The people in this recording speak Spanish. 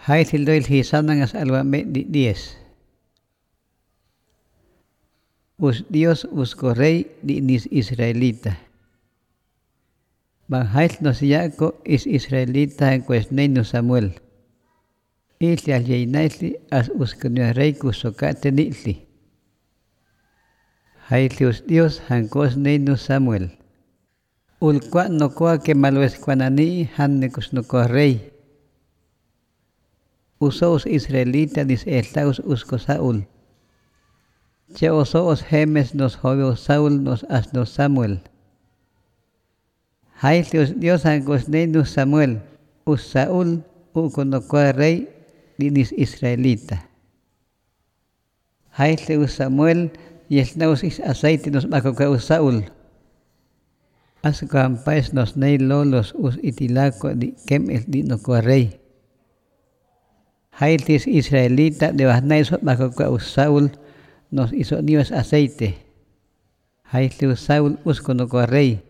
Hay tildoil hisanangas alwame 10. Us Dios usco rey di nis israelita. Banhail nos yaco is israelita en cuesneinu Samuel. Illi al yeinaitli as usconio rey cusocate nitli. Hailius Dios hancos neinu Samuel. Ulqua no coa que maluesquanani hannecus no coa rey. Usos israelita dis estaus usco Saúl. Che osos gemes nos joveo Saúl nos asno Samuel. Hailius Dios hancos neinu Samuel. Us Saúl no coa rey dinis israelita. Hailius Samuel y esnaus is aceite nos bacocaus Saúl. Ascampais nos nei lolos us itilaco di kem el di no coa rey. Hailtis israelita de basnais bacocaus Saúl nos hizo Dios aceite. Hailtis Saúl usco no coa rey.